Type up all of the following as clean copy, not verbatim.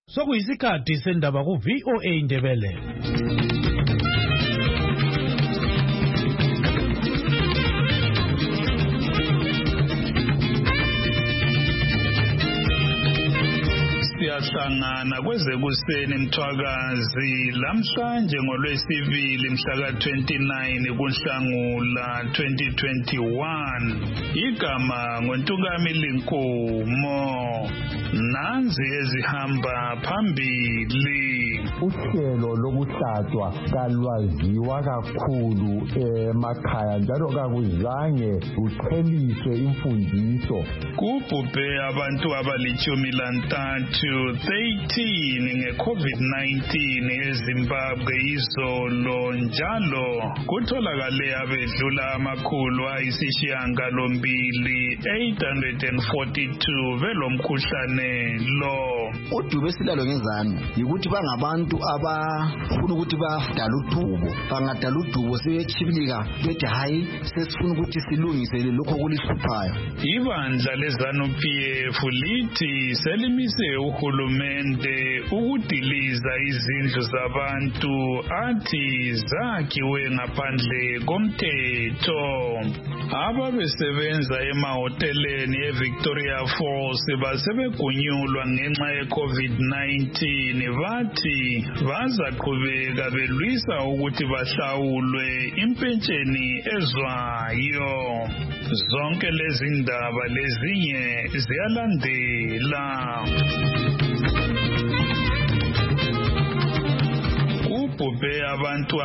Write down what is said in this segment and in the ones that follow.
Sokuyisikhathi sendaba ku VOA Indebele. Siyahlangana kwezekuseni Mthwakazi lamhlanje ngolwesibili mhla ka-29 kuNhlangula 2021. Igama ngoNtukami Linkomo. Nanzi ezihamba phambili. Uhlelo lokuhlatshwa kalwaziwa kakhulu emakhaya njalo kakuzange kuqheliswe imfundiso. Kubhubhe abantu abali-13 nge-COVID-19 eZimbabwe izolo njalo kutholakale abedlula 842 belomkhuhlane lo. Udube silalo ngezanu yikuthi bangabantu abafuna ukuthi badala udubo, bangadala udubo sebechibilika bethi hayi sesifuna ukuthi silungisele lokho kulihluphayo. Ibandla leZANU-PF lithi selimise uhulumende ukudiliza izindlu zabantu athi zakhiwe ngaphandle komthetho. Ababesebenza emahoteleni eVictoria Falls basebegunyulwa ngenxa ye-COVID-19 bathi bazaqhubeka belwisa ukuthi bahlawulwe impentsheni ezwayo. Zonke lezi ndaba lezinye ziyalandela. Kubhubhe abantu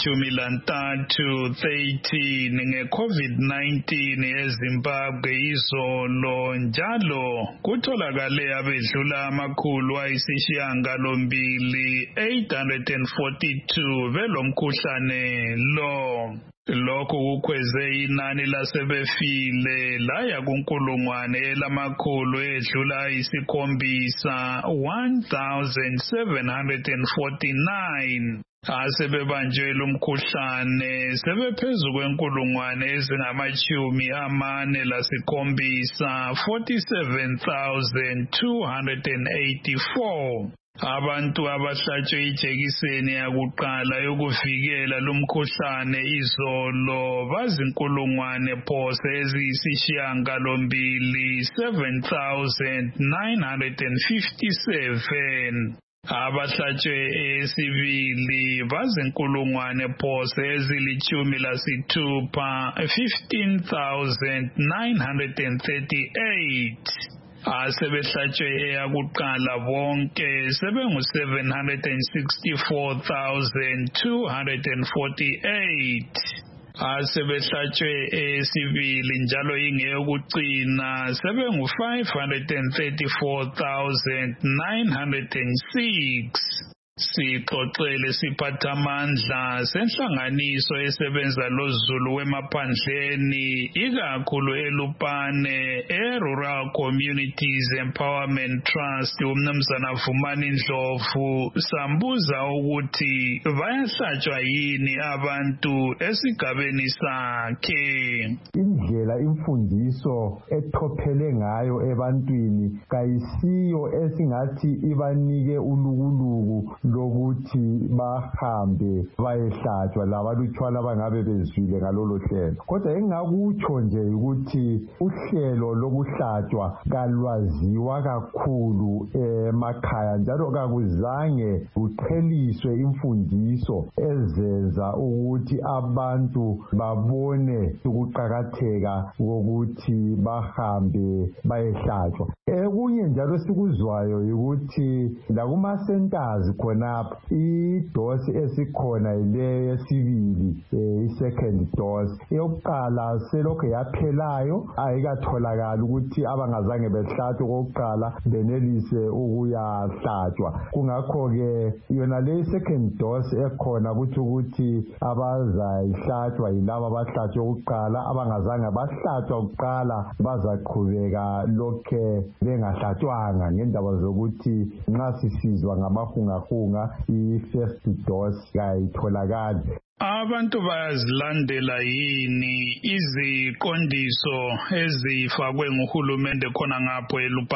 abali-13 nge-COVID-19 eZimbabwe izolo njalo kutholakale abedlula 842 belomkhuhlane lo. Lokhu kukhweze inani lasebefile laya kunkulungwane elamakhulu edlula 1749. Asebebanjwe lumkhuhlane sebephezu kwenkulungwane ezingama-47,284. Abantu abahlatshwe ijekiseni yakuqala yokuvikela lumkhuhlane izolo bazinkulungwane phose eziyisishiyagalombili 7,957. Abahlatshwe esibili bazinkulungwane phose ezili-16 15,938. Asebehlatshwe eyakuqala bonke sebengu-764,248. Asebehlatshwe esibili njalo ingeyokucina sebengu-534,906. Sixoxele siphathamandla senhlanganiso esebenza loZulu wemaphandleni ikakhulu eLupane Rural Communities Empowerment Trust uMnumzana Vumani Ndlovu sambuza ukuthi bayahlatshwa yini abantu esigabeni sakhe. Indlela imfundiso ethophele ngayo ebantwini kayisiyo esingathi ibanike ulukuluku lokuthi bahambe bayehlatshwa labalutshwana abangabe bezwile ngalolo hlelo. Kodwa engakutsho nje ukuthi uhlelo lokuhlatshwa kalwaziwa kakhulu emakhaya njalo kakuzange kuqheliswe imfundiso ezenza ukuthi abantu babone ukuqakatheka kokuthi bahambe bayehlatshwa. Okunye njalo sikuzwayo ukuthi lakuma-centers khonapha idosi esikhona ile yesibili i-second dose. Eyokuqala selokhu yaphelayo ayikatholakali ukuthi abangazange behlatshwe kokuqala benelise ukuyahlatshwa. Kungakho-ke yona le second dose ekhona ukuthi abazayihlatshwa yilabo abahlatshwe kokuqala, abangazange bahlatshwa kuqala bazaqhubeka lokhe bengahlatshwanga ngendaba zokuthi nxa sisizwa ngamahungahunga i-first dose kayitholakali. Abantu bayazilandela yini iziqondiso ezifakwe nguhulumende khona ngapho eLupane?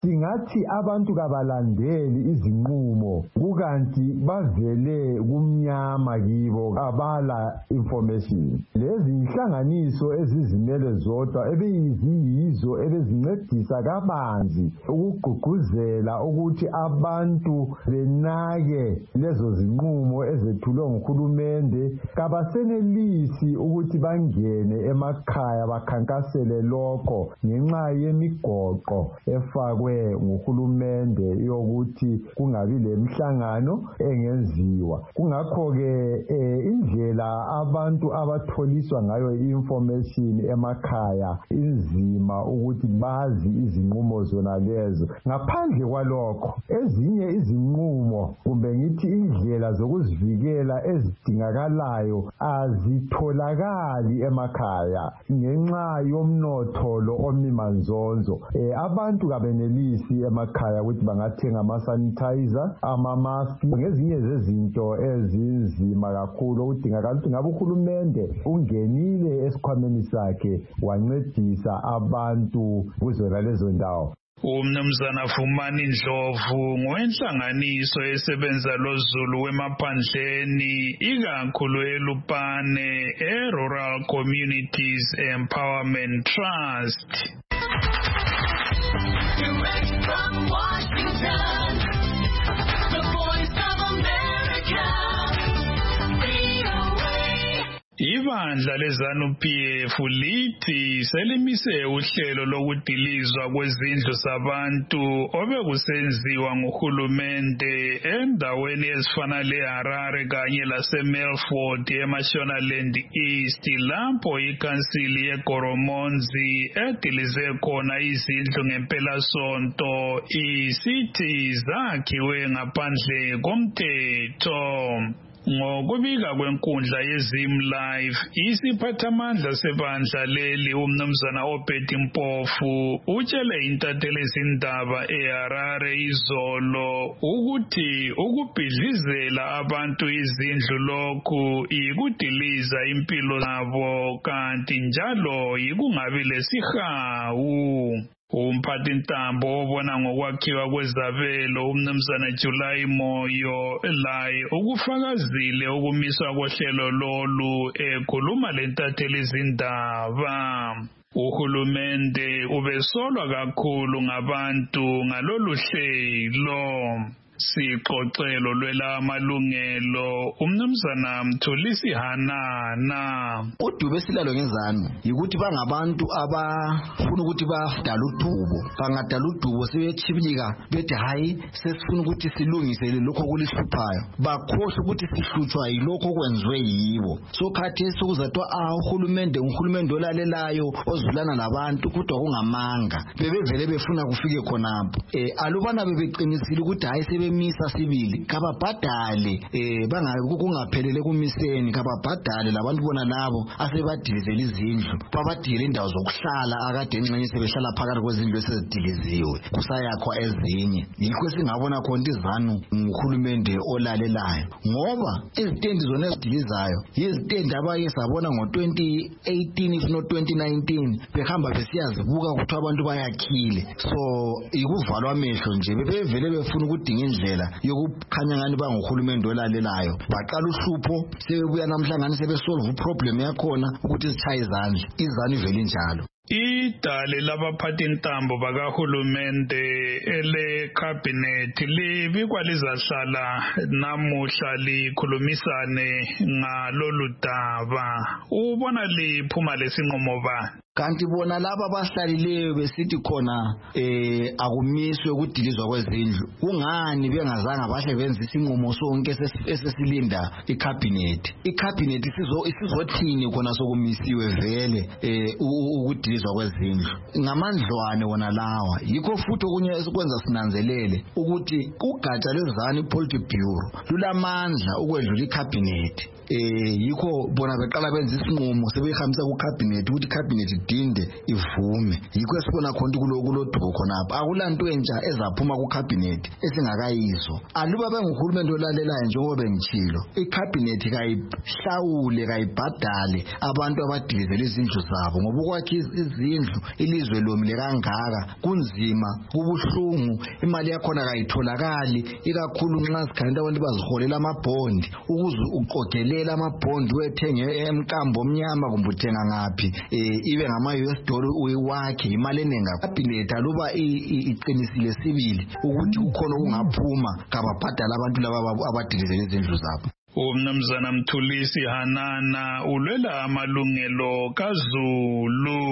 singathi abantu kabalandeli izinqumo kukanti bavele kumnyama kibo abala information. Lezi inhlanganiso ezizimele zodwa ebeyiziyizo ebezincedisa kabanzi ukugqugquzela ukuthi abantu benake lezo zinqumo ezethulwe nguhulumende, kabasenelisi ukuthi bangene emakhaya bakhankasele lokho ngenxa yemigoqo efakwe nguhulumende yokuthi kungabi lemhlangano engenziwa. Kungakho-ke indlela abantu abatholiswa ngayo information emakhaya inzima ukuthi bazi izinqumo zona lezo. Ngaphandle kwalokho, ezinye izinqumo kumbe ngithi indlela zokuzivikela ezidingakalayo azitholakali emakhaya ngenxa yomnotho lo omimanzonzo. Abantu kabenelisi emakhaya ukuthi bangathenga ama-sanitizer, ama-mask, ngezinye zezinto ezinzima kakhulu okudingakala ukuthi ngabe uhulumende ungenile esikhwameni sakhe wancedisa abantu kuzona lezo ndawo. Umnumzana Vumani Ndlovu ngowenhlanganiso esebenza loZulu wemaphandleni ikakhulu eLupane Rural Communities Empowerment Trust. Direct from Washington, the Voice of America, Ibandla leZANU-PF lithi selimise uhlelo lokudilizwa kwezindlu zabantu obekusenziwa nguhulumende endaweni ezifana leHarare kanye laseMelfort eMashonaland East lapho ikhansili yeGoromonzi edilize khona izindlu ngempelasonto isithi zakhiwe ngaphandle komthetho. Ngokubika kwenkundla yeZim Live, isiphathamandla sebandla leli umnumzana Obedi Mpofu utshele intatheli ezindaba eHarare izolo ukuthi ukubhidlizela abantu izindlu lokhu ikudiliza impilo zabo kanti njalo yikungabi lesihawu. Umphathintambo obona ngokwakhiwa kwezabelo umnumzana July Moyo laye ukufakazile ukumiswa kohlelo lolu ekhuluma lentatheli izindaba. Uhulumende ubesolwa kakhulu ngabantu ngalolu hlelo. Sixoxelo lwela amalungelo umnumzana Mthulisi Hanana. Udube silalo ngezanu yikuthi bangabantu abafuna ukuthi badala udubo, bangadala udubo sebechibilika bethi hayi sesifuna ukuthi silungise lokho kulihluphayo, bakhohle ukuthi sihlutshwa yilokho kwenziwe yibo. So khathesi sokuzathiwa uhulumende olalelayo ozulana labantu kodwa kungamanga bebevele befuna kufike khonapho. Alubana bebeqinisile ukuthi hayi sebe misa sibili kababhadale kungaphelele kumiseni, kababhadale labantu bona labo asebadilizela izindlu, babadile indawo zokuhlala akade enxenye sebehlala phakathi kwezindlu esezidiliziwe kusayakhwa ezinye. Yikho singabona khona izanu nguhulumende olalelayo, ngoba izitendi zona ezidilizayo yizitendi abaye sabona ngo-2018 if not 2019 behamba besiyazibuka ukuthi abantu bayakhile. So ikuvalwa amehlo nje, bebevele befuna ukudinga indlela yokukhanya ngani banguhulumende olalelayo. Baqala uhlupho sebebuya namhlanje sebesolve uproblem yakhona ukuthi izithaye izandla, izanu ivele njalo. Idale labaphathintambo bakahulumende ele cabinet libikwa lizahlala namuhla likhulumisane ngalolu daba. Ubona liphuma lesinqumo bani? Kanti bona laba abahlalileyo besithi khona akumiswe ukudilizwa kwezindlu, kungani bengazange bahle benza isinqumo sonke esesilinda icabinet isizothini khona sokumisiwe vele ukudilizwa kwezindlu ngamandlwane wona lawa. Yikho futhi okunye esikwenza sinanzelele ukuthi ugatsha lwezanu Politburo lulamandla ukwedlula icabinet. Yikho bona beqala benza isinqumo sebehambisa kucabinet ukuthi icabinet idinde ivume. Yikho esibona khona kulodubo khonapha akulanto entsha ezaphuma ku cabinet esingakayizo. Aluba benguhulumende olalelayo njengoba bengitshilo, icabinet kayihlawule kayibhadale abantu abadilizela izindlu zabo, ngoba ukwakha izindlu ilizwe lomile kangaka kunzima, kubuhlungu, imali yakhona kayitholakali, ikakhulu nxa sikhanda abantu baziholela amabhondi ukuze uqogelela amabhondi wethenga emkambo omnyama kumbe uthenga ngaphi ibe ngama US dollar uyiwakhe imali enenga. Cabinet aluba iqinisile sibili ukuthi ukhona kungaphuma kababhadala abantu laba abadilizela izindlu zabo. Umnumzana Mthulisi Hanana ulwela amalungelo kaZulu.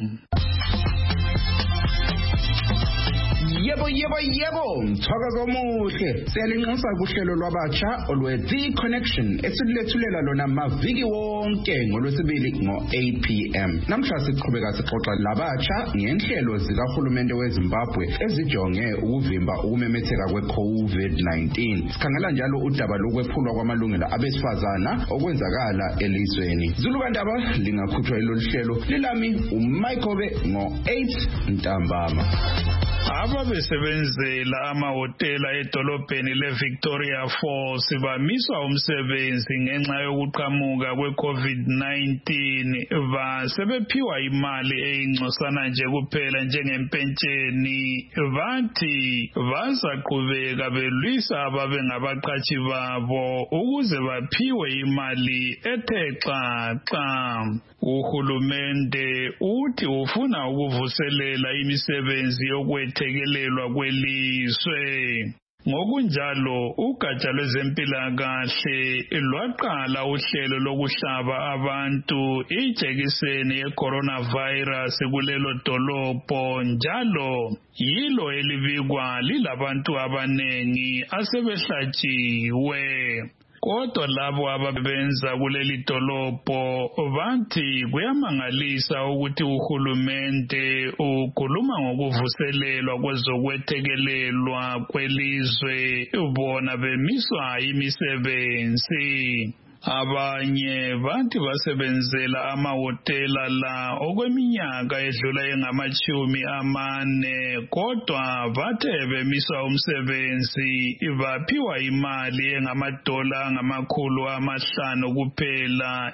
Yebo, mthakazo omuhle. Siyalinxusa kuhlelo lwabatsha olwe The Connection esilethulela lona maviki wonke ngoLwesibili ngo-8 p.m. Namhla siqhubeka sixoxa labatsha ngenhlelo zikahulumende weZimbabwe ezijonge ukuvimba ukumemetheka kwe-COVID-19. Sikhangela njalo udaba lokwephulwa kwamalungelo abesifazana okwenzakala elizweni. Zulukandaba lingakhutshwa ilolu hlelo lilami uMichael ngo-8 ntambama. Ababesebenzela amahotela edolobheni leVictoria Falls bamiswa umsebenzi ngenxa yokuqhamuka kwe-COVID-19 basebephiwa imali eyincosana nje kuphela njengempentsheni. Bathi bazaqhubeka belwisa ababengabaqhatshi babo ukuze baphiwe imali ethe xaxa. Uhulumende uthi ufuna ukuvuselela imisebenzi yokwethekelelwa kwelizwe. Ngokunjalo ugatsha lwezempilakahle lwaqala uhlelo lokuhlaba abantu ijekiseni ye-coronavirus kulelo dolobho, njalo yilo elibikwa lilabantu abanengi asebehlatshiwe. Kodwa labo ababenza kuleli dolobho bathi kuyamangalisa ukuthi uhulumende ukhuluma ngokuvuselelwa kwezokwethekelelwa kwelizwe bona bemiswa imisebenzi. Abanye bathi basebenzela amahotela la okweminyaka edlula engama-40, kodwa bathe bemiswa umsebenzi baphiwa imali engamadola angama-500 kuphela,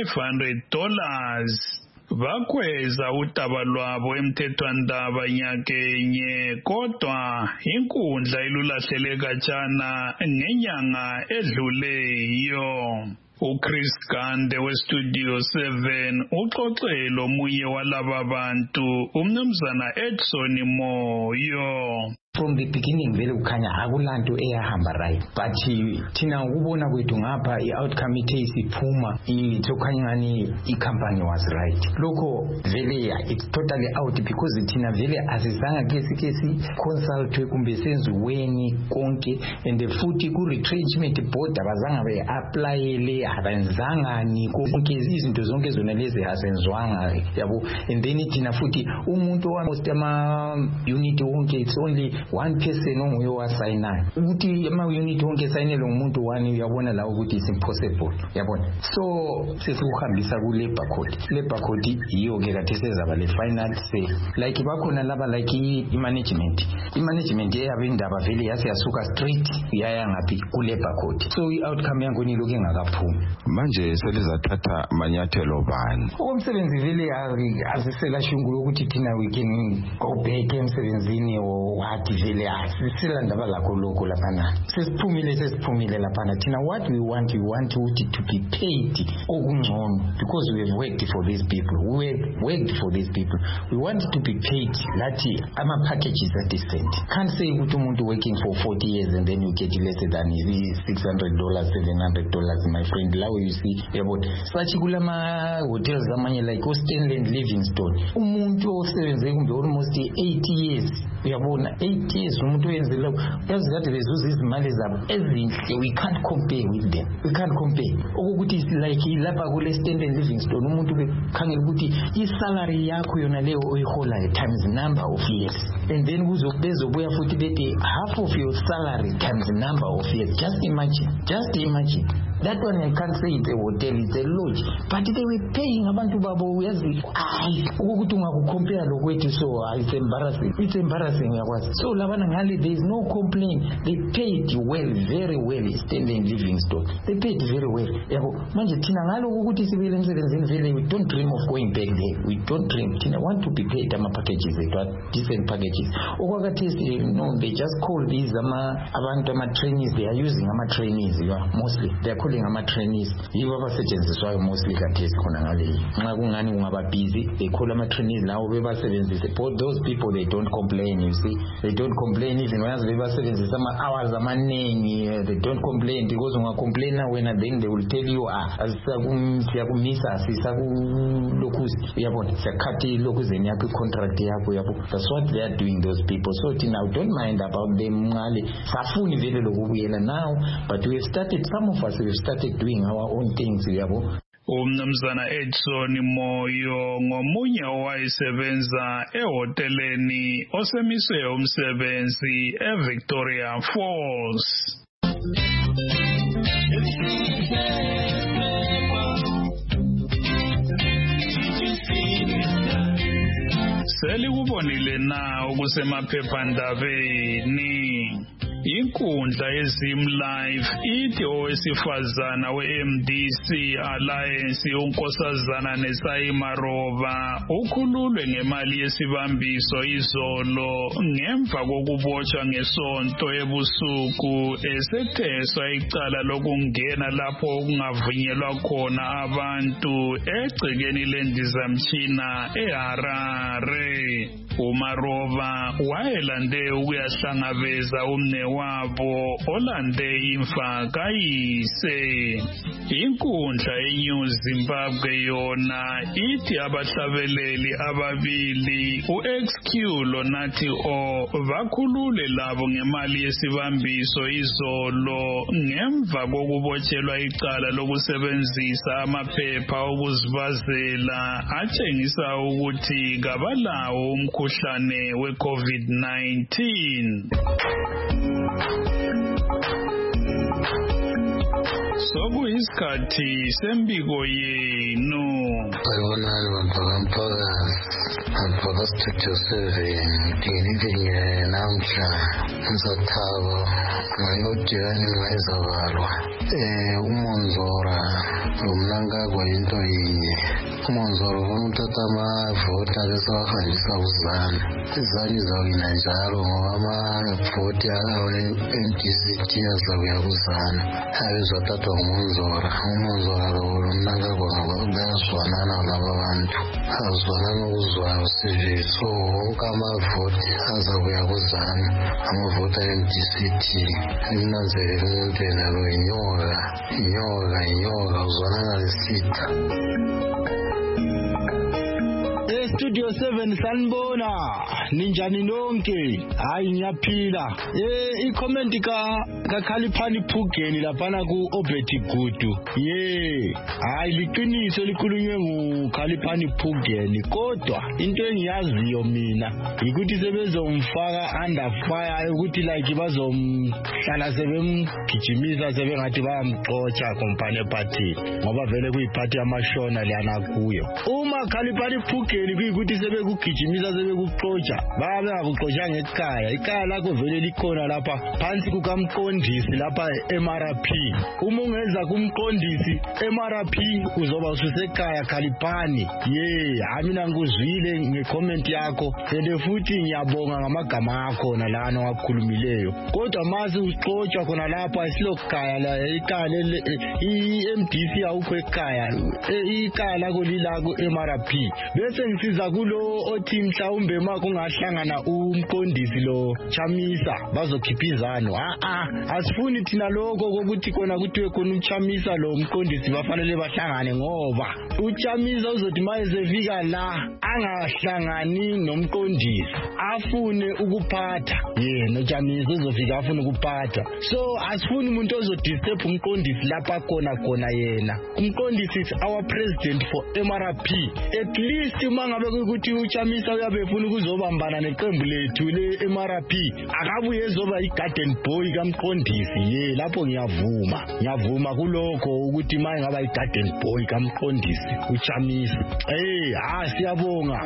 $500. Bakhweza udaba lwabo emthethwandaba nyakenye, kodwa inkundla ilulahlele khatshana ngenyanga edluleyo. uChris Gande weStudio 7 uxoxe lomunye walaba bantu umnumzana Edson Moyo. From the beginning vele ukhanya akulanto eyahamba right, but thina ukubona kwethu ngapha i-outcome ithe isiphuma ithokhanya ngani i-company was right. Lokho vele it's totally out because thina vele asizanga kesi consultwe kumbe senziweni konke, and futhi ku-retrenchment board abazanga be-applyele abenzanga ni konke izinto zonke zona lezi azenzwanga yabo. And then thina futhi umuntu owampost ama-unit wonke it's only one person onguye wasayinayo ukuthi ama-unit wonke esayinelwe ngumuntu one, uyabona la ukuthi it's impossible, yabona. So sesikuhambisa ku-labor court. Labor court yiyo ke kade sezaba le final say, like bakhona laba like i-management yeyabo indaba vele yase yasuka straight yaya ngaphi ku-labor court. So i-outcome yankhona iloku engakaphumi. Manje selizathatha manyathelo bani? Okomsebenzi vele azisela shungulo ukuthi thina we can go back emsebenzini or what vele asisela ndaba lakho lokho laphana. Sesiphumile laphana. Thina what we want ukuthi to be paid okungcono, because we have worked for these people. We want to be paid lati ama-packages are decent. Can't say ukuthi umuntu working for 40 years and then you get less than $600, $700, my friend. Lawo you see about such kulama hotels amanye like Stanley and Livingstone. Umuntu osebenze kumbe almost 80 years. Uyabona 8 years umuntu wenzela yazikade bezuza izimali zabo ezinhle. We can't compare with them. Ukuthi like lapha kule Stanley and Livingstone umuntu bekhangela ukuthi isalary yakho yona leyo oyihola times number of years, and then bezobuya futhi bethi half of your salary times number of years. Just imagine That one I can't say it's a hotel, it's a lodge. But they were paying abantu babo uyazi. Ukuthi ungakucompare lokwethu so it's embarrassing. It's embarrassing yakwazi. So labana ngale there is no complaint. They paid well, very well, standing Livingstone. They paid very well. Yabo manje thina ngalo ukuthi sibele emsebenzini vele we don't dream of going back there. We don't dream. Thina want to be paid ama packages different packages. Okwakathesi they just call these abantu ama trainees. They are using ama trainees mostly. They are calling ama trainees. Yibo abasetshenziswayo mostly kathesi khona ngale. Nxa kungani ungaba busy they call ama trainees lawo bebasebenzise. But those people they don't complain, you see. They don't complain even when bebasebenzisa ama hours amaningi. They don't complain because ungacomplain when then they will tell you siyakumisa sisakulokhuzi uyabona siyakhathi lokuzeni yakho contract yakho yabo. That's what they are doing, those people. So now don't mind about them ngale safuni vele lokubuyela now, but we have started, some of us we have started doing our own things yabo. Umnumzana Edson Moyo ngomunye owayesebenza ehoteleni osemiswe umsebenzi eVictoria Falls. Selikubonile na kusemaphephandabeni inkundla yeZim Live ithi owesifazana weMDC Alliance unkosazana Nesaimaroba ukhululwe ngemali yesibambiso izolo ngemva kokubotshwa ngesonto ebusuku esetheswa icala lokungena lapho kungavunyelwa khona abantu egcekeni lendizamtshina eHarare. uMaroba wayelande ukuyahlangabeza umne wabo olande imfa kayise. Inkundla yeNew Zimbabwe yona ithi abahlabeleli ababili uXQ loNathi O bakhulule labo ngemali yesibambiso izolo ngemva kokubotshelwa icala lokusebenzisa amaphepha okuzibazela atshengisa ukuthi kabalawo umkhuhlane weCovid-19. Sokuyisikhathi sembiko yenu. Ayibonani bantwana Studio 7 ndinike namhla ngizothaba ngayojani ngayizabalwa uMonzora umnankagwa into yinye. uMonzora ufuna uthatha amavoti abesawahanjisa kuzana izani izawina njalo ngoba amavoti awe-MDC azakuya kuzana abezwathathwa nguMonzora. uMonzora lo umnankagwa bayazwanana laba bantu azwanana ukuzwayo sivile. So wonke amavoti azakuya kuzana amavoti awe-MDC limnanzelela umuntu yena lo inyoka uzwanana lesitha. Studio 7 sanibona ninjani nonke. Hayi ngiyaphila. I-comment ka Khaliphani Phugeni laphana ku Obert Gudu. Hayi liqiniso likhulunywe nguKhaliphani Phugeni, kodwa into engiyaziyo mina ukuthi sebezomfaka under fire ukuthi like bazomhlala sebemgijimisa sebengathi bayamxotsha company party ngoba vele kuyiphathi yamashona liyana kuyo. Uma Khaliphani Phugeni kuyikuthi sebekugijimisa sebekuxotsha babengakuxotsha ngekhaya. Ikhaya lakho vele likhona lapha phansi kukamqondisi lapha eMRP. Uma ungeza kumqondisi eMRP uzoba ususekhaya Khaliphani. Mina ngikuzwile ngecomment yakho and futhi ngiyabonga ngamagama akho nalana wakhulumileyo, kodwa mase uxotsha khona lapha isilokhaya la ikhaya iMDC awukho ekhaya. Ikhaya lakho lilako eMRP. Bese ngisiza kulo othi mhlawumbe maka ungahlangana umqondisi lo Chamisa bazokhiphizana. Asifuni thina lokho kokuthi kona kuthiwe khona uChamisa lo umqondisi bafanele bahlangane, ngoba uChamisa uzothi mayezefika la angahlangani nomqondisi afune ukuphatha. noChamisa uzofika afune ukuphatha. So asifuni umuntu ozodisturb umqondisi lapha khona yena. Umqondisi is our president for MRP. At least mangabe lokho ukuthi uChamisa uyabefuna ukuzobambana neqembu lethu le-MRP akabuye ezoba igarden boy kaMqondisi ye lapho ngiyavuma kulokho ukuthi maye ngaba igarden boy kaMqondisi uChamisa siyabonga.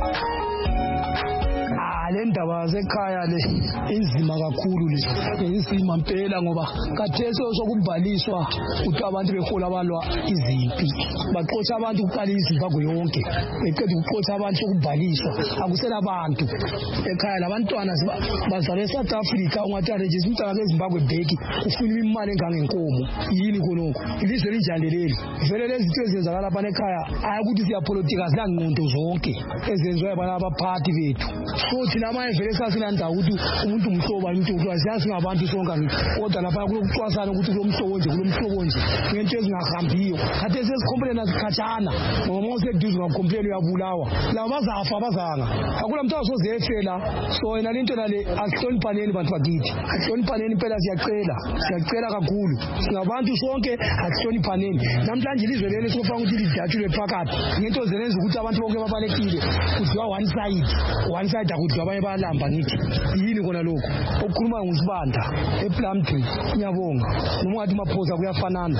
Le ndaba zekhaya le inzima kakhulu le inzima impela ngoba katheso sokubhaliswa ukuthi abantu behola balwa izimpi baxotsha abantu ukuqala iZimbabwe yonke eqeda ukuxotsha abantu sokubhaliswa akusela abantu ekhaya labantwana bazalwe eSouth Africa ungathi arejisa umntwana eZimbabwe bheki ufuna imali engangenkomo yini khonoko ilizwe linjani leli vele lezi zinto ezenzakala lapha ekhaya ayakuthi siyapolitika zangqondo zonke ezenziwa abaphathi bethu futhi namaye vele sasinanda ukuthi umuntu umhlobo umuntu uyazi ngabantu sonke kodwa lapha kulokucwasana ukuthi kulomhlobo nje ngento ezingahambiyo kade sesikhomplela sikhatshana ngoba mose duze ngakhomplela uyabulawa laba bazafa bazanga akula mntwana sozefela so yena into nale asihloniphaneni bantu bakithi asihloniphaneni impela siyacela kakhulu singabantu sonke asihloniphaneni namhlanje ilizwe leli sofana ukuthi lidatshulwe phakathi ngento zenza ukuthi abantu bonke babalekile kudliwa one side akudliwa abanye bayalamba ngithi yini kona lokho okukhuluma ngusibanda ePlumtree ngiyabonga noma ngathi maphosa kuyafanana.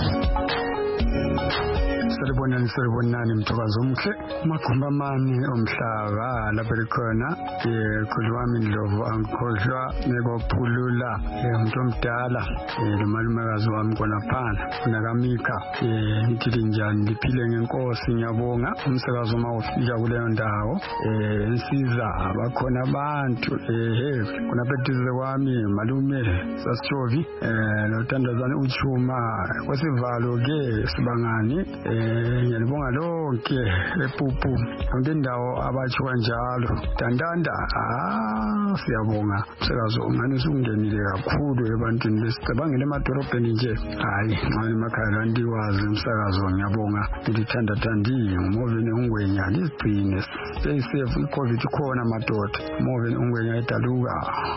Siribonani mthokazi omhle Magumamani omhlaba lapha likhona khulwami Ndlovu angikhohlwa nebophulula umuntu omdala lomalumekazi wami khona phana unakamika ngithi njani liphile ngenkosi ngiyabonga umsakazo mawufika kuleyo ndawo insiza abakhona abantu khona beduze kwami malume Sasichovi nothandazana uChuma kwesivalo ke sibangani ngiyabonga lonke ePupu yonke indawo abatsho kanjalo Tandanda siyabonga umsakazo ngani usungenile kakhulu ebantwini besicabangela emadolobheni nje hayi nxa emakhaya ndiwazi umsakazo ngiyabonga ngithandandi Moveni Ungwenya lizigcine stay safe iCovid khona madoda Moveni Ungwenya edaluka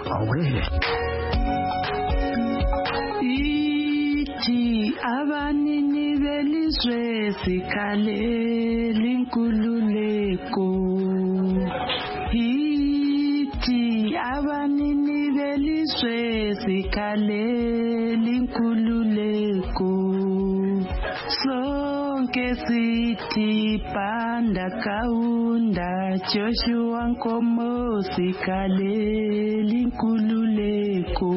abanini belizwe sikhalela inkululeko abanini belizwe sikhalela inkululeko sonke sithi Banda Kaunda Joshua Nkomo sikhalela inkululeko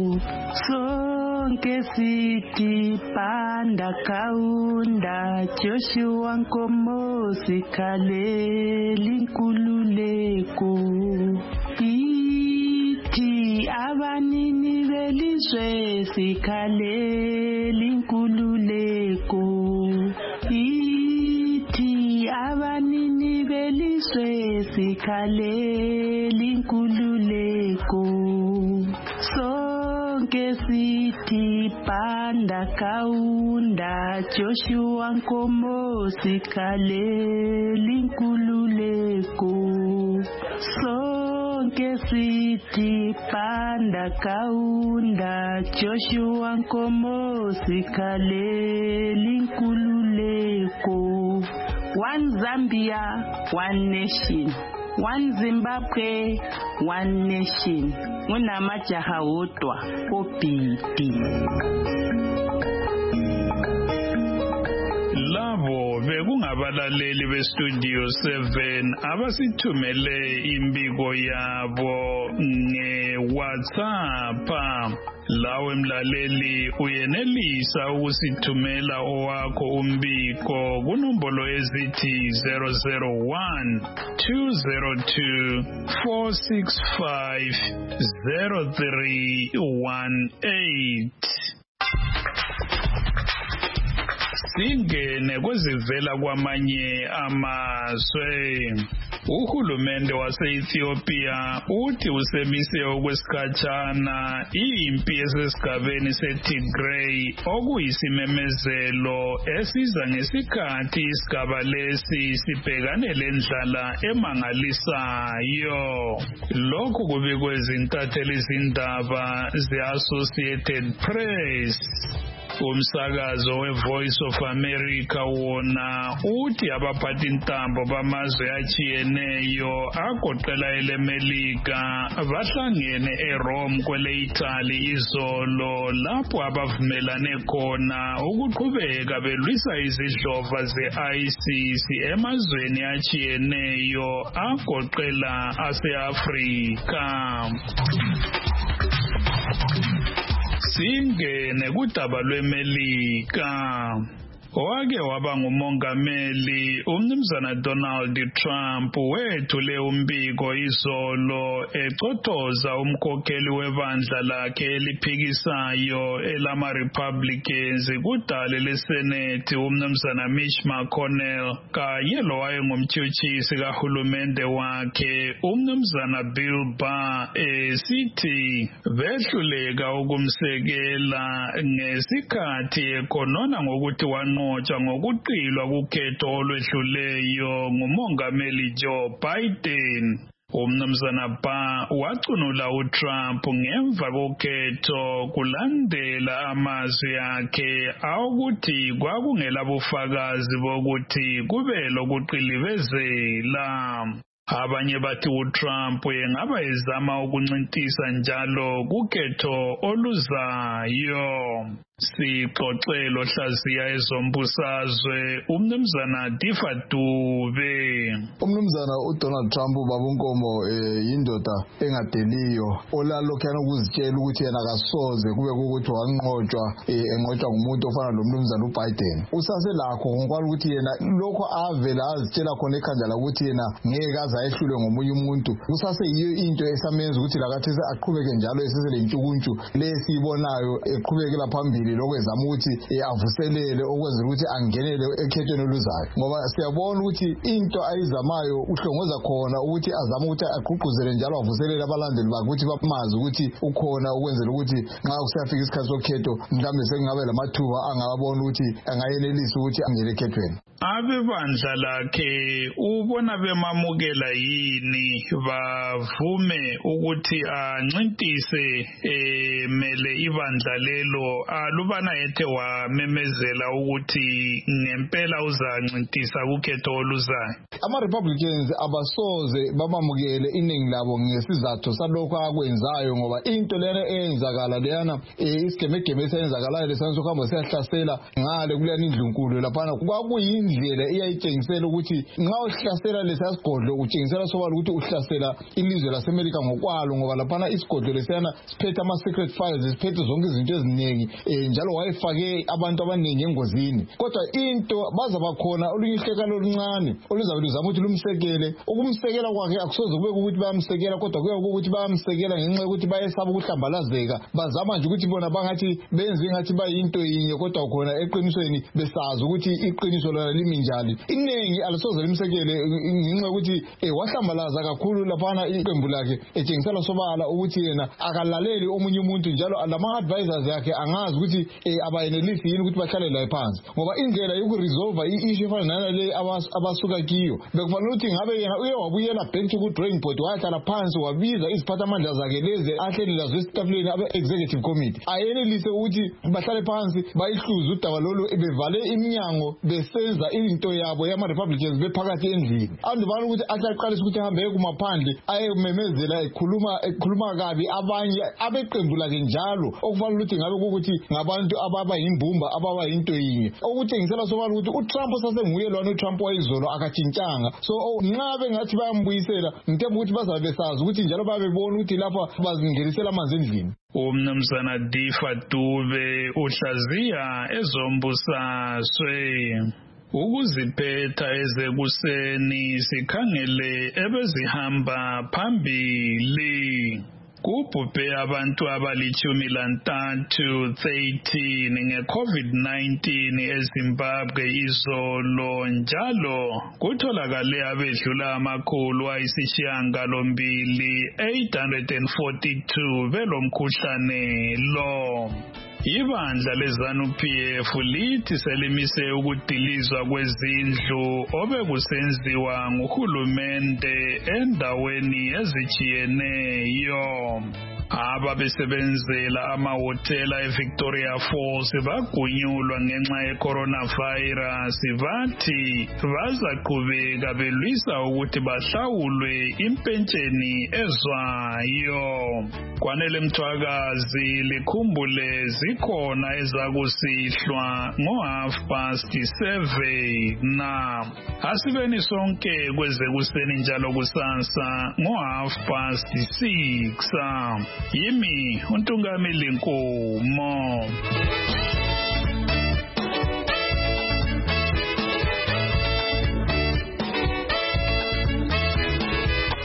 sonke sithi Banda Kaunda Joshua Nkomo sikhalela inkululeko abanini belizwe sikhalela inkululeko abanini belizwe sikhalela inkululeko sonke sithi Banda Kaunda Joshua Nkomo sikhalela inkululeko sonke sithi Banda Kaunda Joshua Nkomo sikhalela inkululeko. One Zambia, one nation. One Zimbabwe, one nation. Unamajaha wodwa obhidi. Labo bekungabalaleli bestudio 7 abasithumele imbiko yabo ngeWhatsApp. Lawe mlaleli uyenelisa ukusithumela owakho umbiko kunombolo ezithi 001 202 465 0318. Singene kwezivela kwamanye amazwe. Uhulumende wase-Ethiopia uthi usemise okwesikhatshana impi esesigabeni seTigray okuyisimemezelo esiza ngesikhathi isigaba lesi sibhekane lendlala emangalisayo. Lokhu kubikwe zintatheli izindaba ze-Associated Press. Umsakazo we-Voice of America wona uthi abaphathi intambo bamazwe atshiyeneyo agoqela elemelika bahlangene eRome kwele-Italy izolo lapho abavumelane khona ukuqhubeka belwisa izidlova ze-ISIS emazweni atshiyeneyo agoqela ase-Afrika. Singene kudaba lweMelika. Owake waba ngumongameli umnumzana Donald Trump wethule umbiko izolo ecothoza umkhokheli webandla lakhe eliphikisayo elama-Republicans kudale leSenate umnumzana Mitch McConnell kanye lowayengumtshutshisi kahulumende wakhe umnumzana Bill Barr esithi behluleka ukumsekela ngesikhathi ekhonona ngokuthi ngokuqilwa kukhetho olwedluleyo ngumongameli Joe Biden. Umnumzana Barr wacunula uTrump ngemva kokhetho kulandela amazwi akhe awukuthi kwakungela bufakazi bokuthi kube lokuqilibezela. Abanye bathi uTrump engaba ezama ukuncintisa njalo kukhetho oluzayo. Sixoxelo hlaziya ezombusazwe umnumzana Difa Dube. Umnumzana uDonald Trump babunkomo yindoda engadeliyo olalokhana ukuzitshela ukuthi yena akasoze kube ukuthi wanqotshwa enqotshwa ngumuntu ofana lomnumzana uBiden. Usaselakho ngokwalo ukuthi yena lokho avela azitshela khona ekhandla ukuthi yena ngeke aze ayehlule ngomunye umuntu. Usaseyiyo into esamenza ukuthi lakathi aqhubeke njalo esesele intshukuntshu lesibonayo eqhubekela phambili lokwezama ukuthi avuselele okwenzela ukuthi angenele ekhethweni oluzayo, ngoba siyabona ukuthi into ayizamayo uhlongoza khona ukuthi azama ukuthi aqhuquzele njalo avuselele abalandeli bakhe ukuthi bamazi ukuthi ukhona ukwenzela ukuthi nxa kusiyafika isikhathi sokhetho mhlawumbe sekungabe lamathuba angabona ukuthi angayenelisa ukuthi angene ekhethweni. Abebandla lakhe ubona bemamukela yini bavume ukuthi ancintise mele ibandla lelo alubana yethe wamemezela ukuthi ngempela uzancintisa kukhetho oluzayo? Ama-Republicans abasoze bamamukele iningi labo ngesizathu salokho akwenzayo, ngoba into lena eyenzakala leyana isigemegeme esenzakalayo lesana sokuhamba siyahlasela ngale kuleyana indlunkulu laphana kwakuyindlela iyayitshengisela ukuthi nxa uhlasela lesiya sigodlo utshengisela sobala ukuthi uhlasela ilizwe lasemelika ngokwalo, ngoba laphana isigodlo lesiyana siphethe ama-secret files, siphethe zonke izinto eziningi njalo wayefake abantu abaningi engozini. Kodwa into bazabakhona olunye ihlekalo oluncane oluzabe luzama ukuthi lumsekele. Ukumsekela kwakhe akusoze kube ukuthi bayamsekela, kodwa kuye ukuthi bayamsekela ngenxa yokuthi bayesaba ukuhlambalazeka. Bazama nje ukuthi bona bangathi benze ngathi bayinto yinye, kodwa khona eqinisweni besazi ukuthi iqiniso lona limi njalo. Iningi alisoze limsekele ngenxa yokuthi wahlambalaza kakhulu laphana iqembu lakhe etshengisela sobala ukuthi yena akalaleli omunye umuntu, njalo lama-advisors yakhe angazi ukuthi abayenelisi yini ukuthi bahlale laye phansi, ngoba indlela yokuresolve i-issue efana nale abasuka kiyo bekufanele ukuthi ngabe yena uye wabuyela back to ku-drawing board, wahlala phansi wabiza iziphathamandla zakhe lezi ahleli lazo esitafuleni abe-executive committee, ayenelise ukuthi bahlale phansi bayihluze udaba lolu bevale iminyango besenza into yabo yama-Republicans bephakathi endlini. Andubana ukuthi aqalisa ukuthi ahambe kumaphandle ayememezela ekhuluma kabi abanye abeqembu lakhe njalo okufanele ukuthi ngabe ukuthi ngabantu ababa yimbumba ababa yinto yinye, okutshengisela sobala ukuthi uTrump sasenguye lwana uTrump wayizolo akatshintshanga. So nxa bengathi bayambuyisela ngithemba ukuthi bazabe besazi ukuthi njalo babebona ukuthi lapha bazingenisela amanzi endlini. Umnumzana Difa Dube uhlaziya ezombusazwe. Ukuziphetha ezekuseni sikhangele ebezihamba phambili. Kubhubhe abantu abali-13 nge-COVID-19 eZimbabwe izolo, njalo kutholakale abedlula 842 belomkhuhlane lo. Ibandla leZANU-PF lithi selimise ukudilizwa kwezindlu obekusenziwa nguhulumende endaweni ezijiyeneyo. Ababesebenzela amahotela eVictoria Falls bagunyulwa ngenxa ye-coronavirus bathi bazaqhubeka belwisa ukuthi bahlawulwe impentsheni ezwayo. Kwanele Mthwakazi likhumbule zikhona ezakusihlwa ngo7:30 na asibeni sonke kwezekuseni njalo kusasa ngo6:30. Yimi uNtungameli Nkomo.